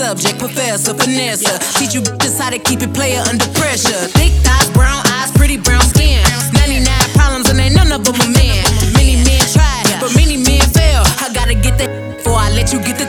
subject, professor, finesse. Teach you just how to keep it player under pressure. Thick thighs, brown eyes, pretty brown skin. 99 problems and ain't none of them a man. Many men try, but many men fail. I gotta get that before I let you get the